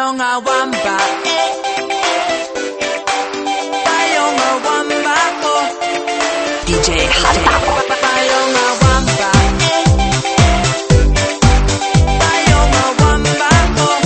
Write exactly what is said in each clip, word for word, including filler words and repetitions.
Bayonga wamba, eh. Bayonga wamba, oh. D J 韩大宝。 Bayonga wamba, eh. Bayonga wamba, oh.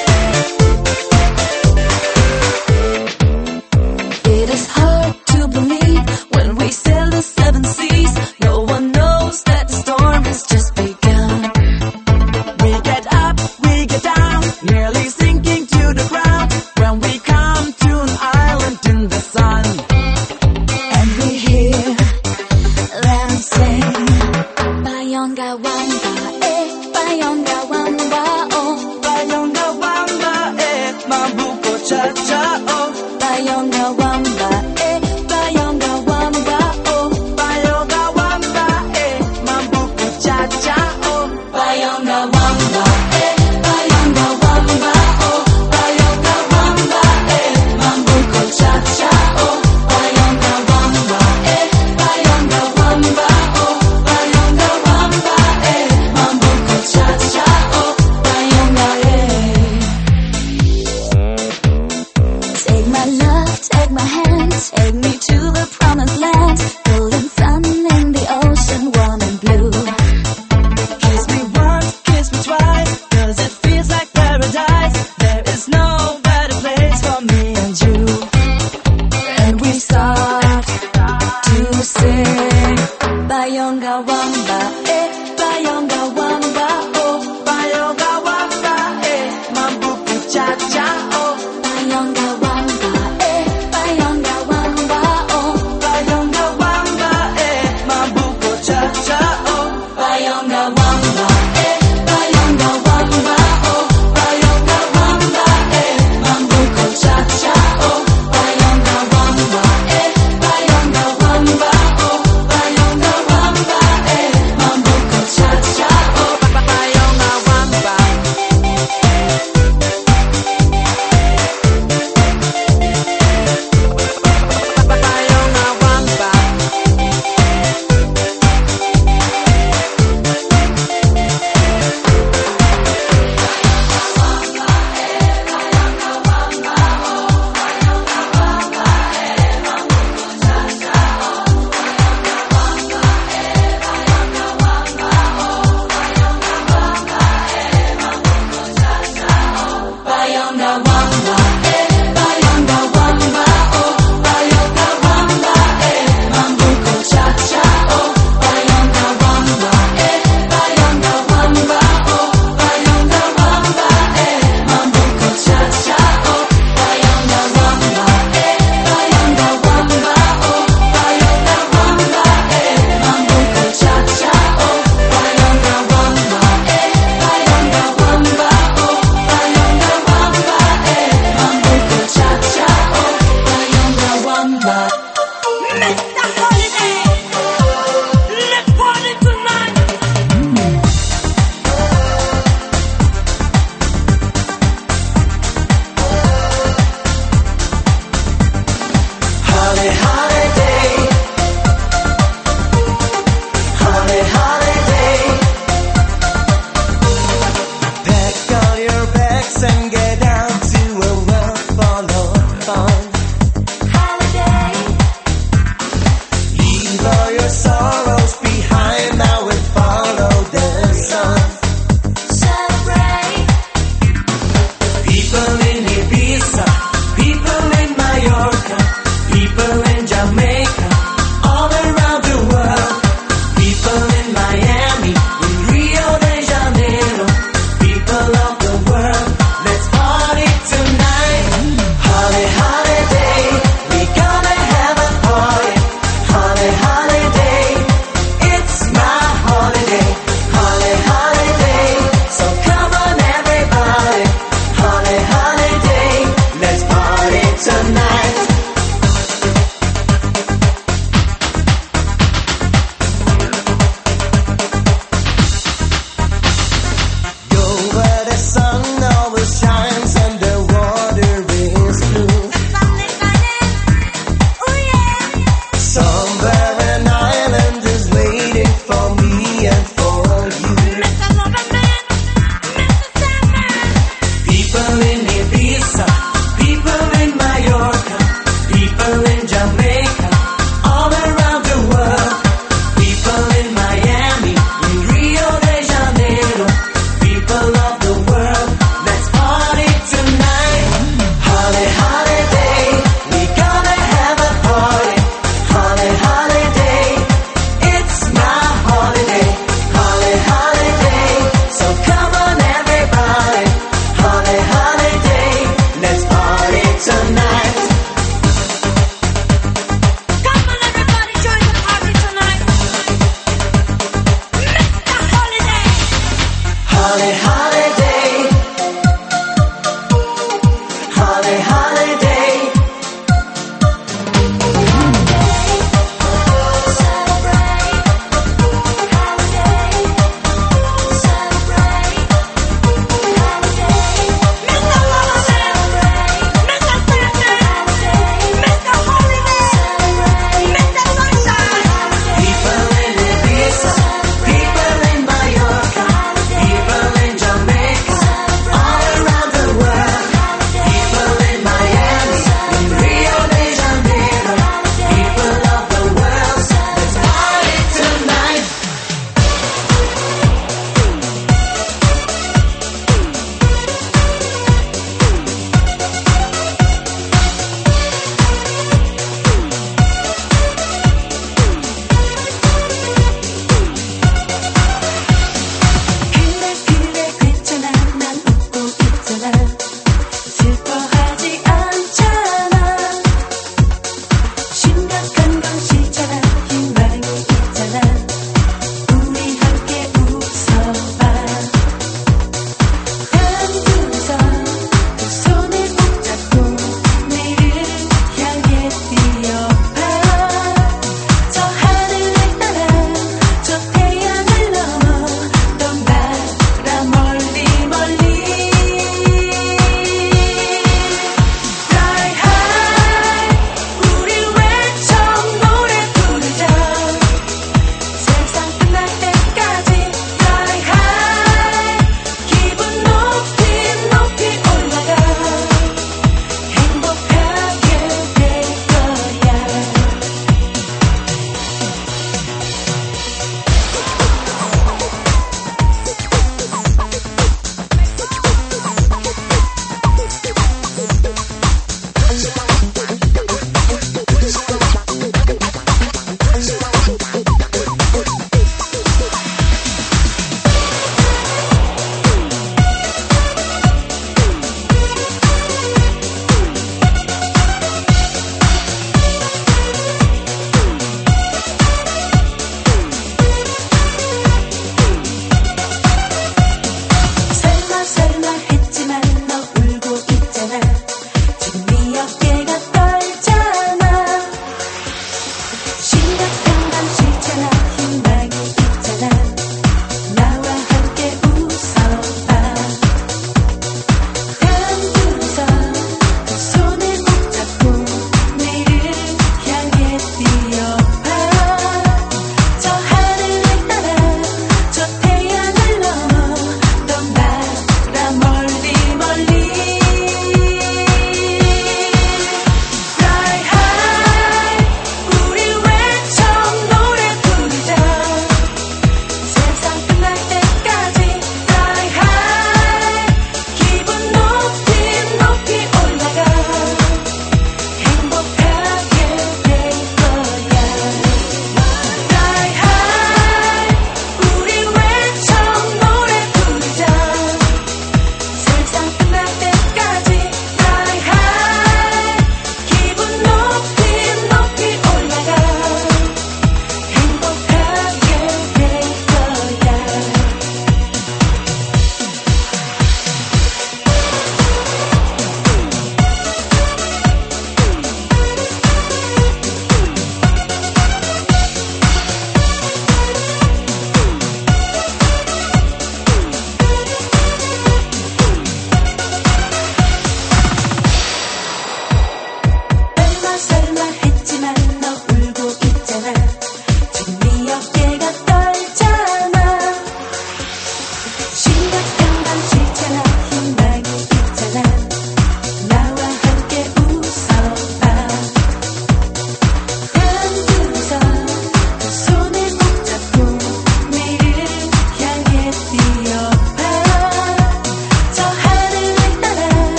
It is hard to believe when we sail the seven seas. No one knows that the storm has just begun. We get up, we get down, nearly sinking to the ground when we come to an island in the sun. And we hear that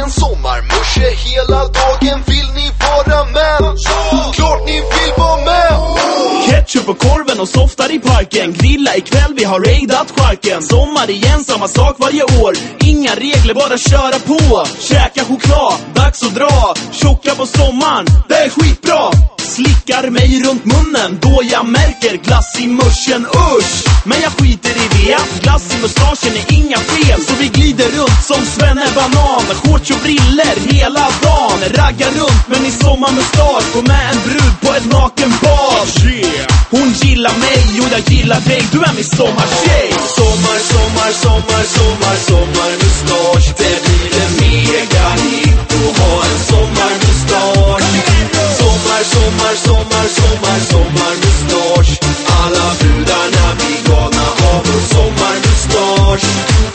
en sommarmusche hela dagen. Vill ni vara med? Ja! Klart ni vill vara med! Ketchup på korven och softar i parken. Grilla ikväll, vi har raidat charken. Sommar igen, samma sak varje år. Inga regler, bara köra på. Käka choklad, dags att dra. Tjocka på sommaren, det är skitbra. Slickar mig runt munnen då jag märker glass i muschen, usch. Men jag skiter i det, glass i mustaschen är inga fel. Så vi glider runt som svennebanan med shorts och briller hela dagen. Raggar runt men i sommarmustasch. Gå med en brud på ett nakenbad. Hon gillar mig och jag gillar dig, du är min sommartjej. Sommar, sommar, sommar, sommar, sommarmustasch. Det blir en mega hit att ha en sommarmustasch. Sommar, sommar, sommar, sommar, sommarmustasch. Alla brudarna blir galna av vår sommarmustasch.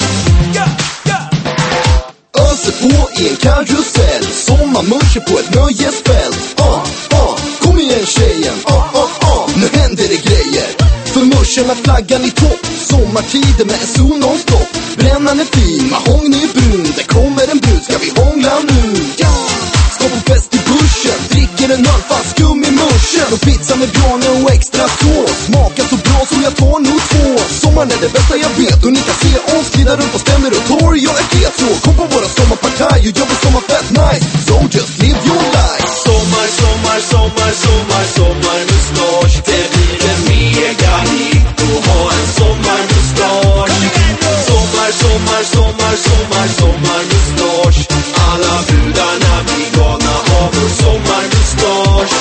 Öser på i en karusell, sommarmusche på ett nöjesfält. Ah, ah, kom igen tjejen, ah, ah, ah, nu händer det grejer. För muschen med flaggan i topp, sommartider med en sol non-stop. Brännan är fin, mahogny är brun, det kommer en brud, ska vi hångla nu? Ja! Ska på fest i buschen, dricker en öl fast skum i muschen. Och pizza med björne och extra sås, smakar så bra så jag tar nog två. Sommaren är det bästa jag vet och ni kan se oss glida runt på ständer och torg. Jag är fet så, kom på våra sommarpartaj och gör vår sommar fett nice. So just live your life. Sommar, sommar, sommar, sommar, sommarmustasch. Det blir en mega hit att ha en sommarmustasch. Sommar, sommar, sommar, sommar, sommarmustasch. Alla brudarna blir galna av vår sommarmustasch.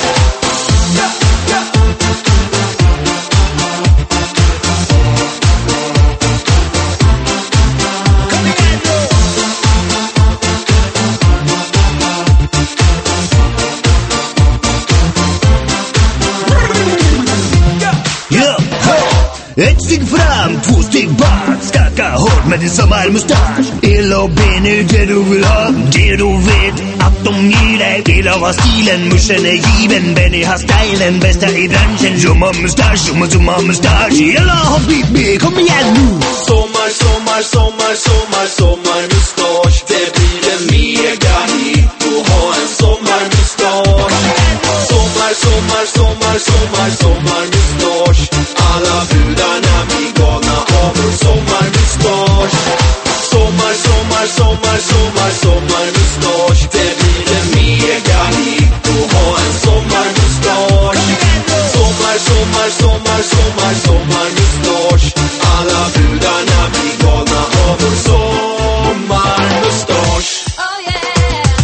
Ett steg fram, två steg bak. Skaka hårt med din sommarmustasch. El och ben är det du vill ha, det du vet att de ger dig. Del av har stilen, muschen är given. Benny har stylen, bästa i branschen. Sommarmustasch, sommar, sommarmustasch. Alla har blivit med, kom igen nu. Sommar, sommar, sommar, sommar, sommarmustasch. Det blir en mega hit att ha en sommarmustasch. Sommar, sommar, sommar, sommar, sommarmustasch. Alla brudarna blir galna av vår sommarmustasch. Sommar, sommar, sommar, sommar, sommarmustasch. Det blir en mega hit att ha en sommarmustasch. Sommar, sommar, sommar, sommar, sommarmustasch. Alla brudarna blir galna av vår sommarmustasch. Oh yeah.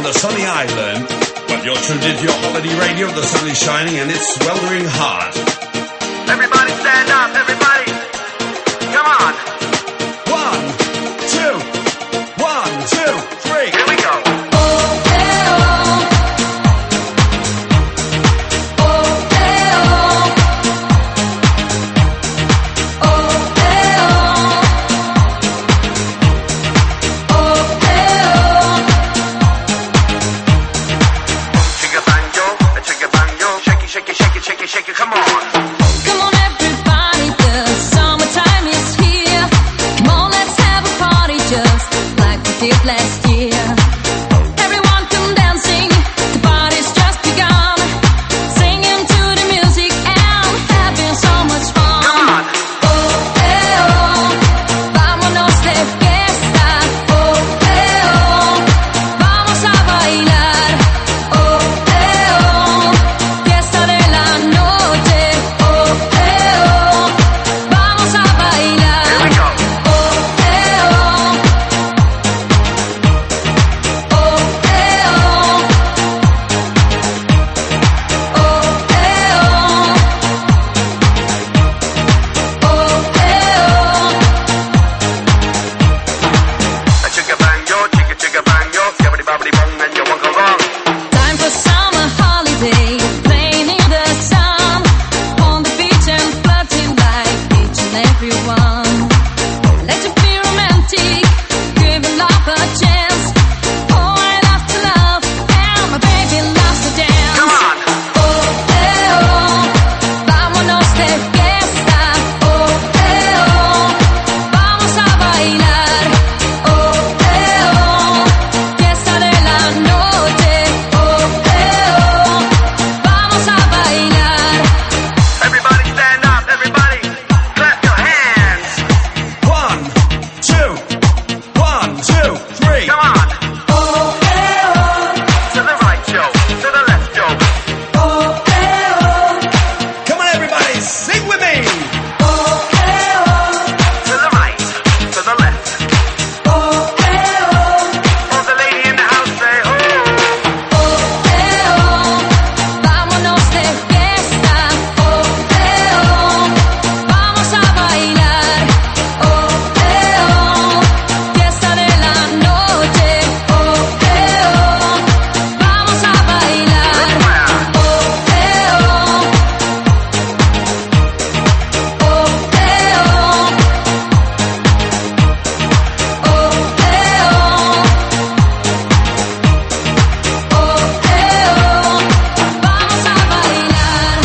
the sunny island. Well, you're tuned into your holiday radio, the sun is shining and it's sweltering hot. Everybody stand up, everybody. Come on. One, two, one, two, three. Here we go. Shake it, shake it, shake it, shake it, come on. Come on everybody, the summertime is here. Come on, let's have a party just like we did last year. Everyone come dancing, the party's just begun. Singing to the music and having so much fun. Come on. Oh, eh, oh, vámonos de fiesta. Oh, eh, oh, vamos a bailar. Oh, eh, oh, fiesta de la noche. Oh, eh, oh, vamos a bailar. Here we go. Oh, eh, oh, oh, eh, oh, oh, eh, oh, oh, eh, oh. A chicka bang yo, chicka chicka bang yo, skibbity bobbity bong, and you won't go wrong. Time for summer holiday, playing in the sun, on the beach and flirting like each and every one. Let it be romantic, give love a chance. Oh, I love to love, and my baby loves to dance. Come on. Oh, eh, oh, vámonos de fiesta. Oh, eh, oh, vamos a bailar. Oh, eh, oh, fiesta de la noche. Oh, eh, oh, vamos a bailar. Everybody stand up, everybody. Clap your hands. One, two, one, two, three. Come on. Oh, eh, oh, To the right, Joe. To the left, Joe. oh, eh, oh, Come on, everybody, sing with me. oh, eh, oh, To the right. To the left. oh, eh, oh. Oh, the lady in the house say, oh. Oh, eh, oh, vámonos de fiesta. Oh, eh, oh, vamos a bailar. Oh, eh, oh, fiesta de la noche. Oh, eh, oh, vamos a bailar. Oh, eh, oh, oh, eh, oh, oh, eh, oh. Oh, eh, oh, vamos a bailar.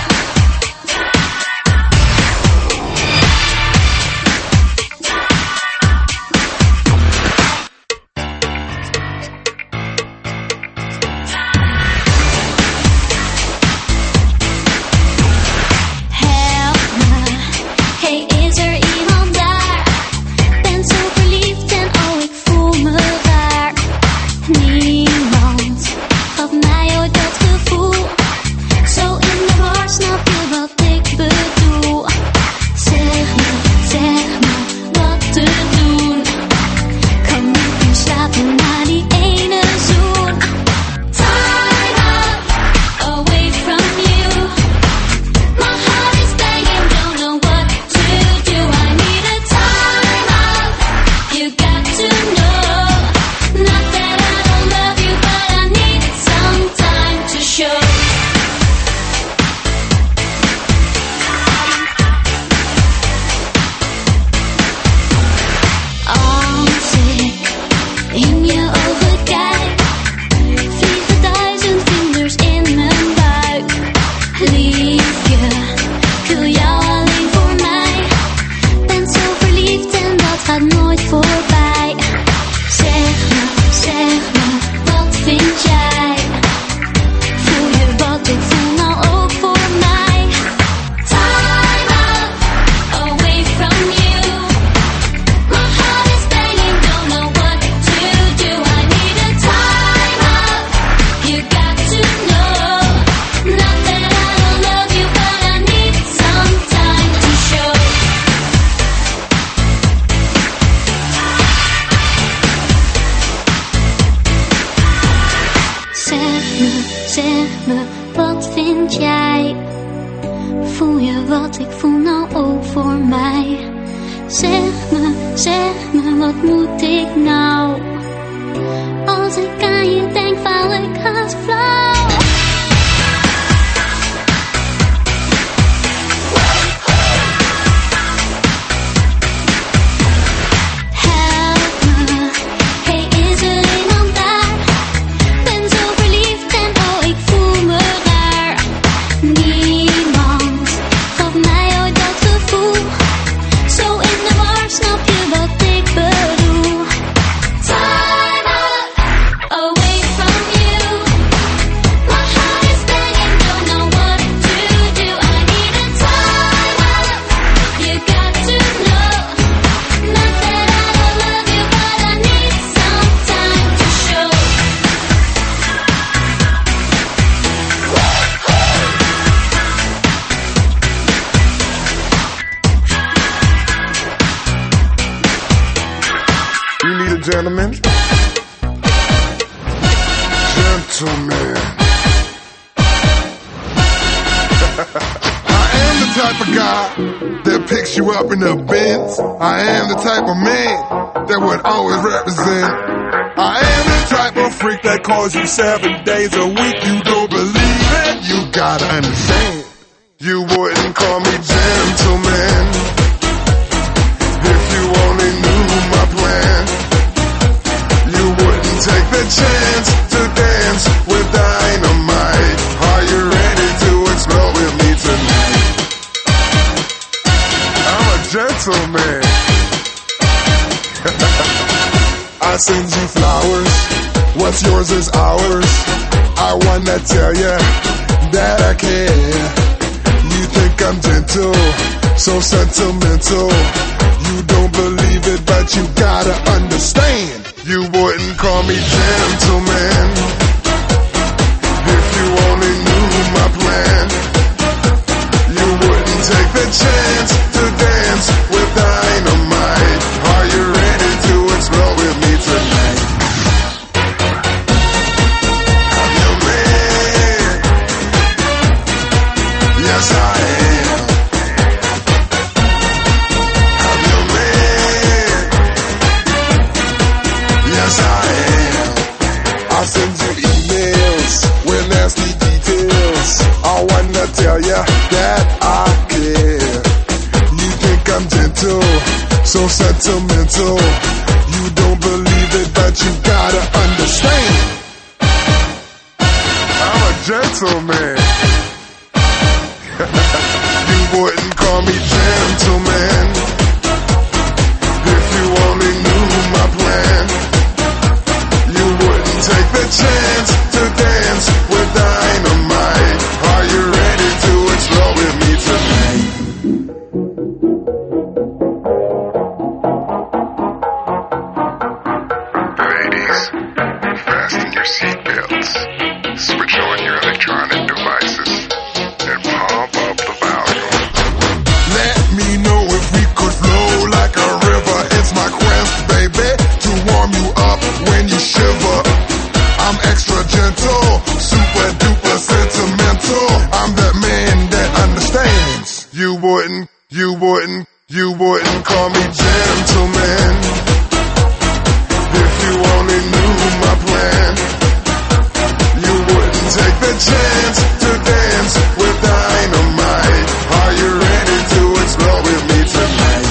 Help me, hey, is er iemand daar? Ben zo verliefd en oh, ik voel me raar. Niemand gaf mij ooit dat gevoel. Zo in de war, snap je wat ik bedoel? Zeg me, zeg me wat te doen. Kan niet meer slapen na die ene zoen. Time out, away from you. My heart is banging, don't know what to do. I need a time out. You got to know. Not that I don't love you, but I need some time to show. Als ik in je ogen kijk, vliegen duizend vlinders in mijn buik. Liefje, ik wil jou alleen voor mij. Ben zo verliefd en dat gaat nooit voorbij. Zeg me, zeg me, wat vind jij? Voel je wat ik voel nou ook voor mij? Time out, away from you. My heart is banging, don't know what to do. I need a time out. You got to know. Not that I don't love you, but I need some time to show. me, wat vind jij? Voel je wat ik voel nou ook voor mij? Zeg me, zeg me, wat moet ik nou? Als ik aan je denk, val ik haast flauw. Gentlemen, gentlemen, I am the type of guy that picks you up in the Benz. I am the type of man that would always represent. I am the type of freak that calls you seven days a week. You don't believe it? You gotta understand. You wouldn't call me gentleman if you only knew my plan. Take the chance to dance with dynamite. Are you ready to explode with me tonight? I'm a gentleman. I send you flowers. What's yours is ours. I wanna tell you that I care. You think I'm gentle, so sentimental. You don't believe it, but you gotta understand. You wouldn't call me gentleman if you only knew my plan. You wouldn't take the chance to dance with dynamite. Are you ready to explode with me tonight? I'm your man. Yes, I am. I'm your man. Yes, I am. I'll send you emails with nasty details. I wanna tell ya that I care. You think I'm gentle, so sentimental. You don't believe it, but you gotta understand. I'm a gentleman. You wouldn't call me gentleman if you only knew my plan. You wouldn't take the chance to dance with dynamite. Are you ready to explode with me tonight? Ladies, fasten your seatbelts, switch on your electronic devices, and pump up the volume. Let me know if we could flow like a river. It's my quest, baby, to warm you up when you shiver. I'm extra gentle, super duper sentimental. I'm that man that understands. You wouldn't, you wouldn't, you wouldn't call me gentleman if you only knew my plan. You wouldn't take the chance to dance with dynamite. Are you ready to explode with me tonight?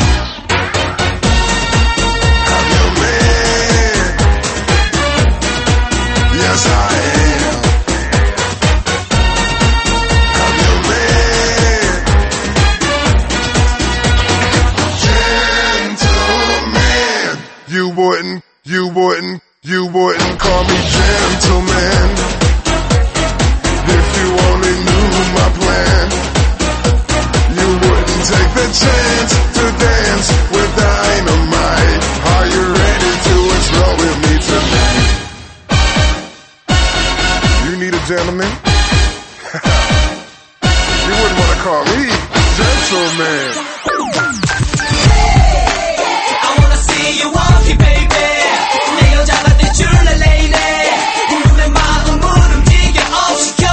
I'm your man. Yes, I am. I'm your man. Gentleman. You wouldn't, you wouldn't, you wouldn't call me gentleman if you only knew my plan. You wouldn't take the chance to dance with dynamite. Are you ready to explode with me tonight? You need a gentleman? You wouldn't want to call me gentleman. I wanna see you walking, baby. 내 여자가 될 줄 알래. 눈에 마음을 움직여. Oh, she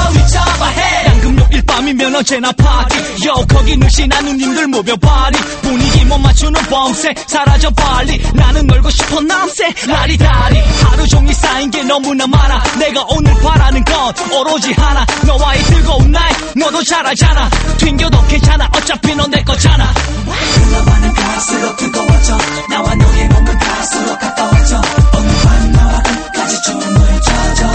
언제나 파티 요 거기 늘씬한 누님들 모여 파리 분위기 못 맞추는 범세 사라져 빨리 나는 놀고 싶어 남세 라리다리 하루 종일 쌓인 게 너무나 많아 내가 오늘 바라는 건 오로지 하나 너와의 뜨거운 날 너도 잘 알잖아 튕겨도 괜찮아 어차피 넌 내 거잖아 흘러가는 갈수록 뜨거워져 나와 너의 몸은 갈수록 가까워져 오늘 밤 나와 끝까지 춤을 춰줘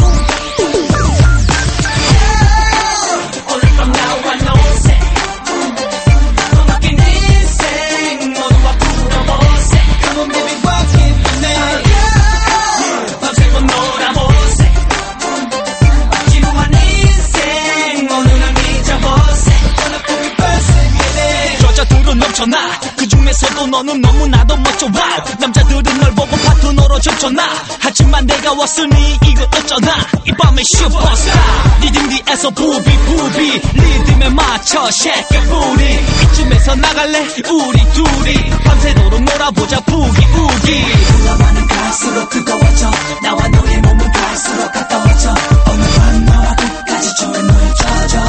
오늘 밤 나와 노세 너 맡긴 인생 모두와 풀어보세 Come on baby walk in the night 밤새고 놀아보세 지루한 인생 오늘은 잊어보세 Gonna put me first baby 여자들은 넘쳐나 그 중에서도 너는 너무나도 멋져 와우 남자들은 널 보고 파트너로 젖혀나 하지만 내가 왔으니 이거 어쩌나 이 밤의 슈퍼스타 네 등 뒤에서 부비 부비 리듬에 맞춰 쉐이크 부리 이쯤에서 나갈래 우리 둘이 밤새도록 놀아보자 부기우기 흘러가는 갈수록 뜨거워져 나와 너의 몸은 갈수록 가까워져 오늘 밤 나와 끝까지 춤을 춰줘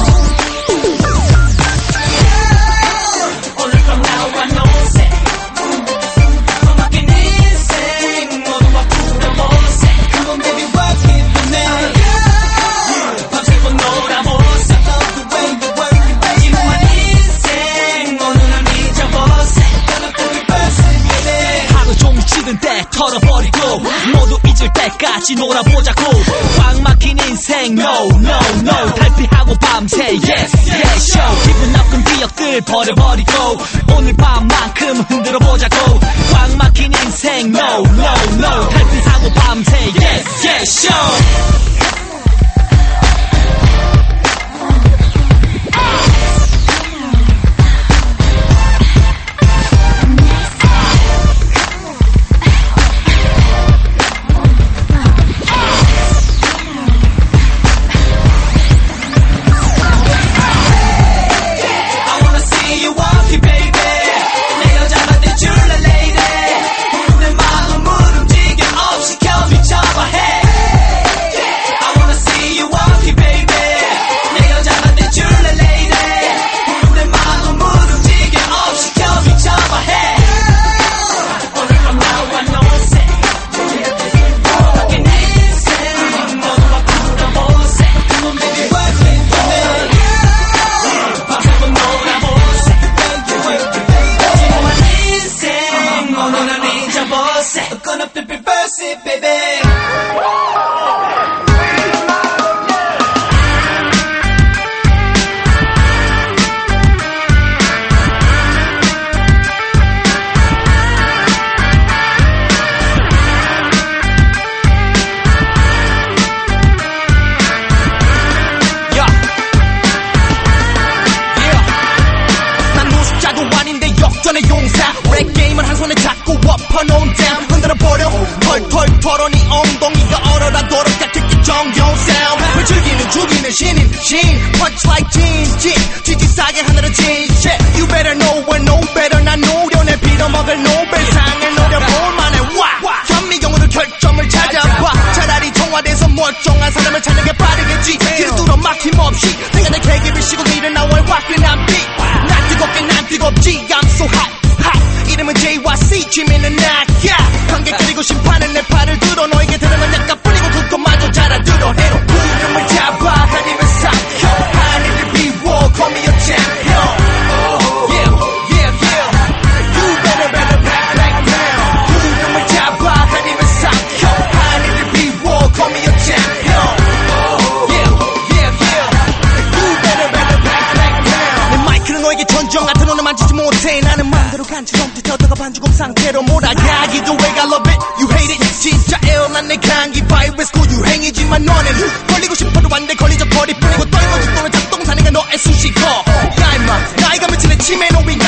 오늘 밤 나와 노세 너 맡긴 인생 모두와 풀어보세 Come on baby walk in the night 밤새고 놀아보세 Love the way you work it baby 지루한 인생 오늘은 잊어보세 Gonna put me first baby 하루 종일 치는 때 털어버리고 모두 잊을 때까지 놀아보자고 꽉 막힌 인생 no no no 탈피하고 밤새 yes yes show 기분 나쁜 기억들 버려버리고 오늘 밤만큼 흔들어보자고 꽉 막힌 인생 no no no 탈피하고 밤새 yes yes show Gonna flip it, reverse it, baby. 엎어놓은 댐 흔들어버려 털털 털어 네 엉덩이가 얼어라 돌아가 특히 정겨운 sound 왜 즐기는 죽이는 신인 신 punch like 진진 쥐지 싸게 하늘을 진실 You better know we're no better 난 노련해 빌어먹을 노벨상을 노려볼만해 와 현미경으로 결점을 찾아봐 차라리 통화돼서 멀쩡한 사람을 찾는 게 빠르겠지 길을 뚫어 막힘없이 내가 내 계기를 쉬고 일어나 월 화끈한 빛난 뜨겁게 난 뜨겁지 I'm so hot 이름은 제이와 C 취미는 나야 관객 그리고 심판은 내 팔을 들어 너에게 들으면 내가 뿌리고 그것마저 잘 알들어 해로 구름을 잡아 하늘을 삼켜 하늘을 비워 call me a champion yeah yeah yeah you better better back back down 구름을 잡아 하늘을 삼켜 하늘을 비워 call me a champion yeah yeah yeah you better better back back down 내 마이크는 너에게 전정 같은 오늘 만지지 못해 나는 맘대로 간지럼 뜯어다가 반죽업 상태로 몰아가기도 왜 I love it you hate it 진짜 애원한 내 감기 바이러스 고유행이지만 너는 걸리고 싶어도 안돼 걸리적 거리 뿐이고 떨고 죽도는 작동사내가 너의 수식어 야 임마 나이가 미치는 치매 노인